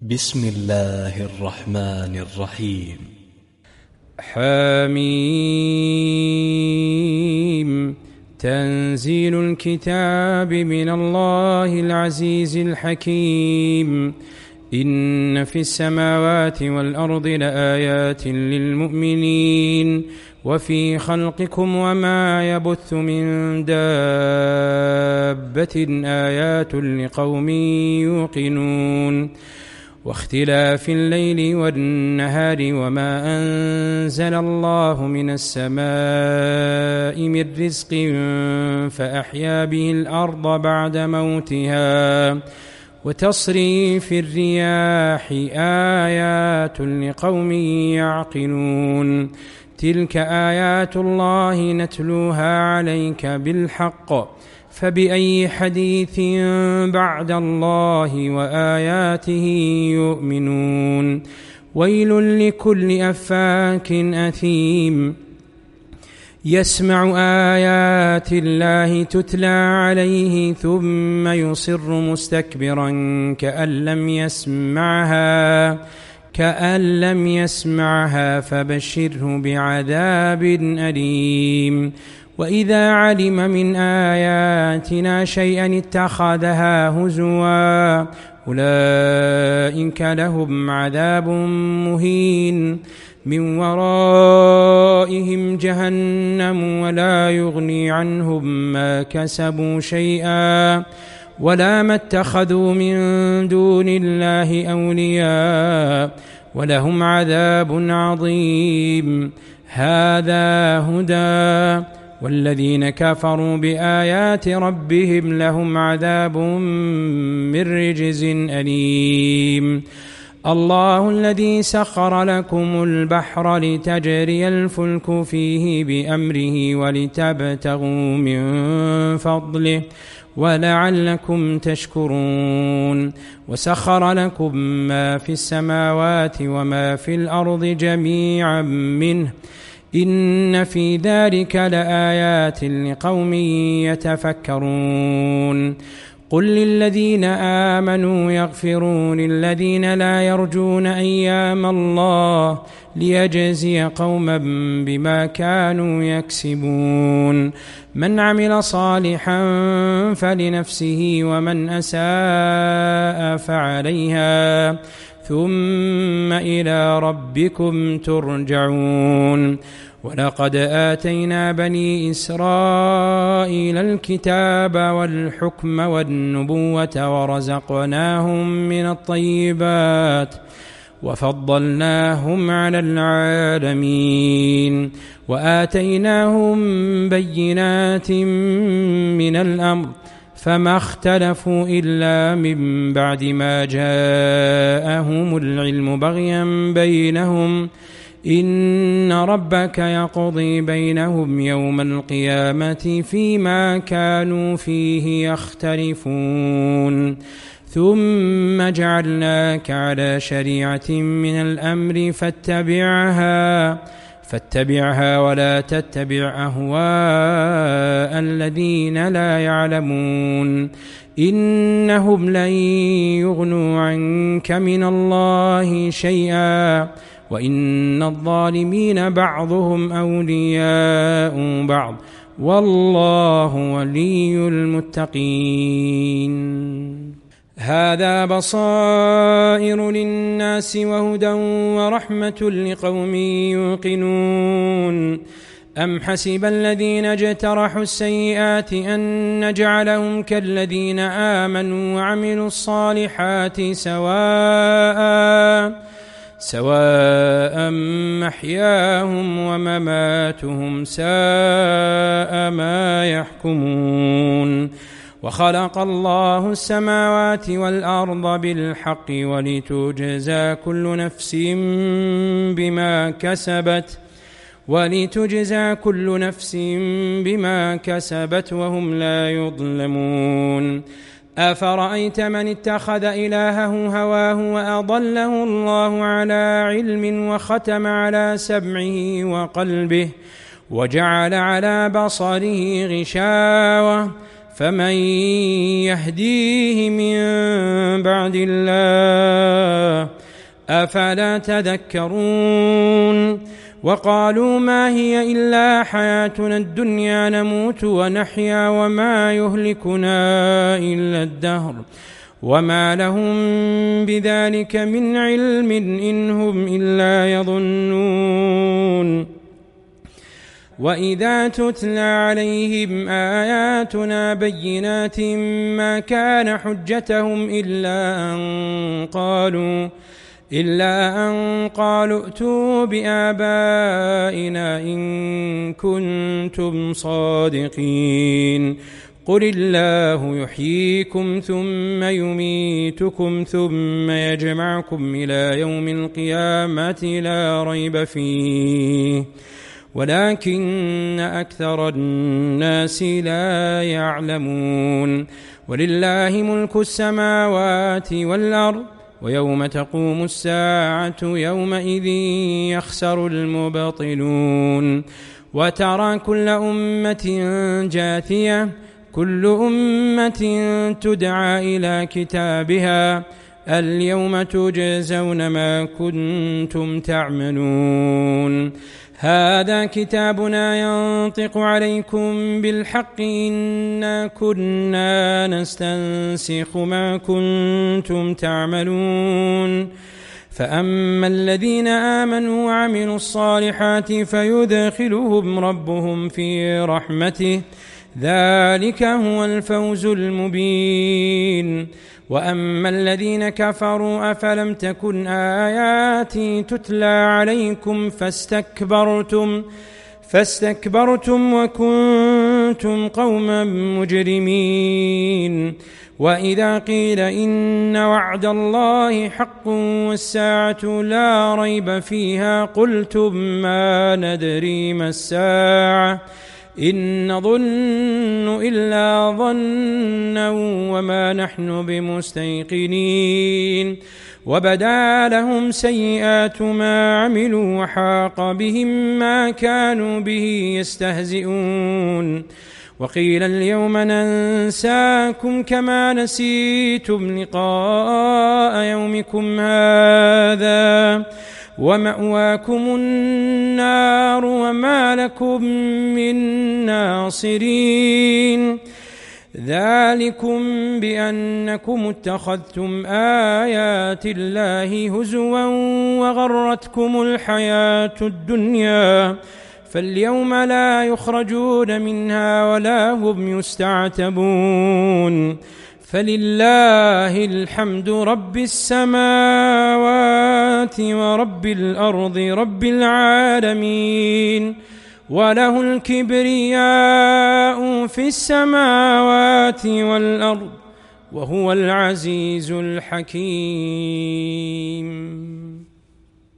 بسم الله الرحمن الرحيم. حميم. تنزيل الكتاب من الله العزيز الحكيم. إن في السماوات والأرض لآيات للمؤمنين وفي خلقكم وما يبث من دابة آيات لقوم يوقنون. واختلاف الليل والنهار وما أنزل الله من السماء من رزق فأحيا به الأرض بعد موتها وتصريف الرياح آيات لقوم يعقلون. تلك آيات الله نتلوها عليك بالحق فبأي حديث بعد الله وآياته يؤمنون. ويل لكل أفاك أثيم يسمع آيات الله تتلى عليه ثم يصر مستكبرا كأن لم يسمعها فبشره بعذاب أليم. وإذا علم من آياتنا شيئا اتخذها هزوا أولئك لهم عذاب مهين من ورائهم جهنم ولا يغني عنهم ما كسبوا شيئا ولا ما اتخذوا من دون الله أولياء ولهم عذاب عظيم. هذا هدى والذين كفروا بآيات ربهم لهم عذاب من رجز أليم. الله الذي سخر لكم البحر لتجري الفلك فيه بأمره ولتبتغوا من فضله ولعلكم تشكرون. وسخر لكم ما في السماوات وما في الأرض جميعا منه إن في ذلك لآيات لقوم يتفكرون. قل للذين آمنوا يغفروا للذين لا يرجون أيام الله ليجزي قوما بما كانوا يكسبون. من عمل صالحا فلنفسه ومن أساء فعليها ثم إلى ربكم ترجعون. ولقد آتينا بني إسرائيل الكتاب والحكم والنبوة ورزقناهم من الطيبات وفضلناهم على العالمين وآتيناهم بينات من الأمر فما اختلفوا إلا من بعد ما جاءهم العلم بغيا بينهم إن ربك يقضي بينهم يوم القيامة فيما كانوا فيه يختلفون. ثم جعلناك على شريعة من الأمر فاتبعها ولا تتبع أهواء الذين لا يعلمون إنهم لن يغنوا عنك من الله شيئا وإن الظالمين بعضهم أولياء بعض والله ولي المتقين. هذا بصائر للناس وهدى ورحمة لقوم يوقنون. أم حسب الذين اجترحوا السيئات أن نجعلهم كالذين آمنوا وعملوا الصالحات سواء محياهم ومماتهم ساء ما يحكمون. وخلق الله السماوات والأرض بالحق ولتجزى كل نفس بما كسبت وهم لا يظلمون. أفرأيت من اتخذ إلهه هواه وأضله الله على علم وختم على سمعه وقلبه وجعل على بصره غشاوة فمن يهديه من بعد الله أفلا تذكرون وقالوا ما هي إلا حياتنا الدنيا نموت ونحيا وما يهلكنا إلا الدهر وما لهم بذلك من علم إن هم إلا يظنون وإذا تتلى عليهم آياتنا بينات ما كان حجتهم إلا أن قالوا ائتوا بآبائنا إن كنتم صادقين قل الله يحييكم ثم يميتكم ثم يجمعكم إلى يوم القيامة لا ريب فيه ولكن أكثر الناس لا يعلمون ولله ملك السماوات والأرض ويوم تقوم الساعة يومئذ يخسر المبطلون وترى كل أمة جاثية كل أمة تدعى إلى كتابها اليوم تجزون ما كنتم تعملون هذا كتابنا ينطق عليكم بالحق إنا كنا نستنسخ ما كنتم تعملون فأما الذين آمنوا وعملوا الصالحات فيدخلهم ربهم في رحمته ذلك هو الفوز المبين وأما الذين كفروا أفلم تكن آياتي تتلى عليكم فاستكبرتم وكنتم قوما مجرمين وإذا قيل إن وعد الله حق والساعة لا ريب فيها قلتم ما ندري ما الساعة إن نظن إلا ظنا وما نحن بمستيقنين وبدا لهم سيئات ما عملوا وحاق بهم ما كانوا به يستهزئون وقيل اليوم ننساكم كما نسيتم لقاء يومكم هذا ومأواكم النار وما لكم من ناصرين ذلكم بأنكم اتخذتم آيات الله هزوا وغرتكم الحياة الدنيا فاليوم لا يخرجون منها ولا هم يستعتبون فلله الحمد رب السماوات ورب الأرض رب العالمين وله الكبرياء في السماوات والأرض وهو العزيز الحكيم.